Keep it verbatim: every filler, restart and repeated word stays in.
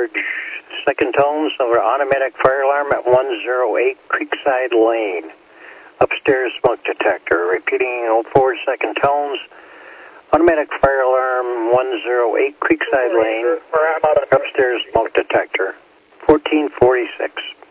four second tones over automatic fire alarm at one oh eight Creekside Lane. Upstairs smoke detector. Repeating oh four second tones. Automatic fire alarm one oh eight Creekside Lane. Upstairs smoke detector. fourteen forty-six.